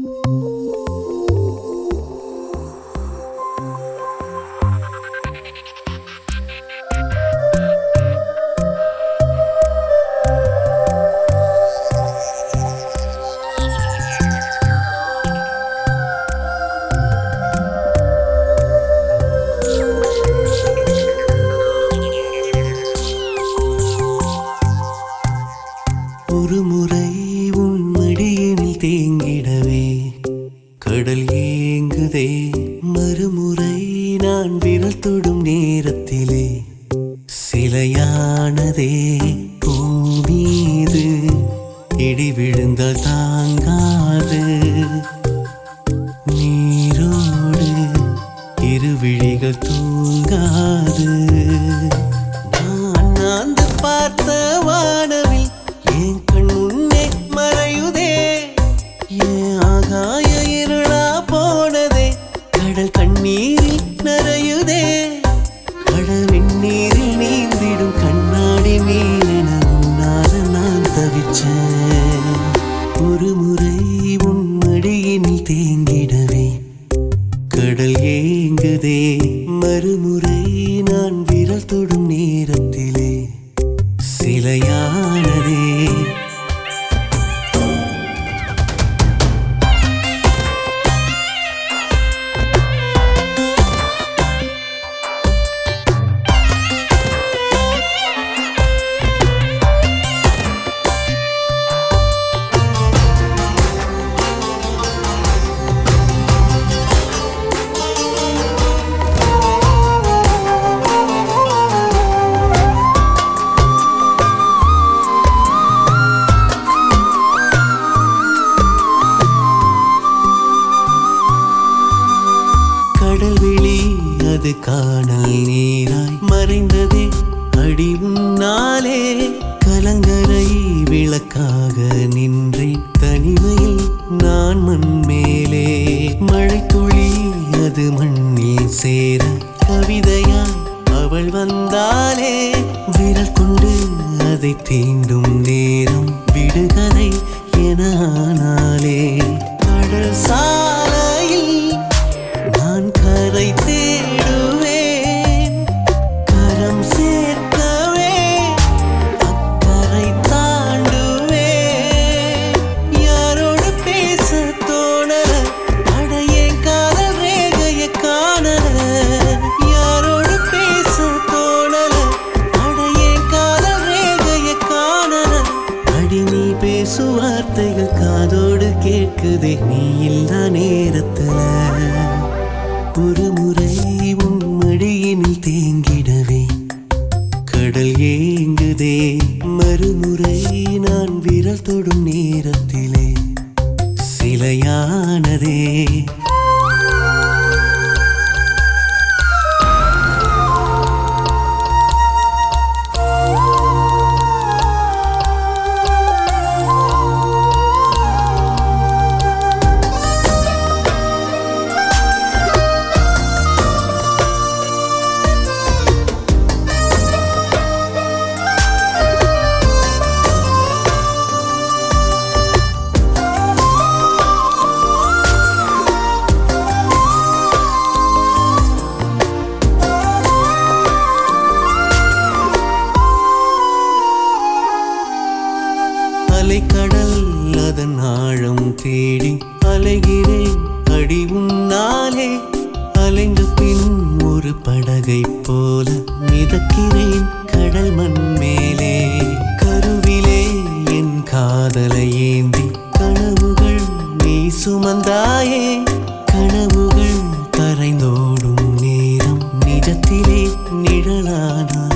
ஒரு முறை உன் மடியினில் தேங்கிடவே கடல் ஏங்குதே. மறுமுறை நான் விரல் தொடும் நேரத்திலே சிலையானதே. பூமீது இடி விழுந்தால் தாங்காது. நீரோடு இருவிழிகள் தூங்காது. நான் பார்த்த வானவில் என் கண் முன்னே மறையுதே. என் ஆகாய இருளா போனதே. கடல் கண்ணீரில் நரையுதே. கடவெண்ணீரில் நீந்திடும் கண்ணாடி மீனென உன்னால நான் தவிச்சேன். ஒரு முறை உன் மடியினில் தேங்கிடவே கடல் ஏங்குதே. மறுமுறை நான் விரல் தொடும் நேரத்திலே சிலையானதே. கடல்வெளி அது காணல் நீராய் மறைந்ததே. அடி உன்னாலே கலங்கரை விளக்காக நின்றேன். தனிமையில் நான் மண் மேலே. மழை துளி அது மண்ணில் சேர கவிதையாய் அவள் வந்தாலே. விரல் கொண்டு அதை தீண்டும் நேரம் விடுகதை என ஆனாலே. கடல் சாலையில் நான் கரை தேடுவேன். கரம் சேர்க்கவே அக்கரை தாண்டுவேன். யாரோடு பேச தோணல. அடைய காதல் ரேகைய காணல. யாரோடு பேச தோணல. அடைய காதல் ரேகைய காணல. அடி நீ பேசும் வார்த்தைகள் காதோடு கேட்குதே. நீ இல்லா நேரத்துல. ஒரு முறை உன் மடியினில் தேங்கிடவே கடல் ஏங்குதே. மறுமுறை நான் விரல் தொடும் நேரத்திலே சிலையானதே. அலைக்கடல் அதன் ஆழம் தேடி அலைகிறேன். அடி உன்னாலே அலைந்த பின் ஒரு படகை போல மிதக்கிறேன் கடல் மண் மேலே. கருவிலே என் காதலை ஏந்தி கனவுகள் நீ சுமந்தாயே. கனவுகள் கரைந்தோடும் நேரம் நிஜத்திலே நிழலானாய்.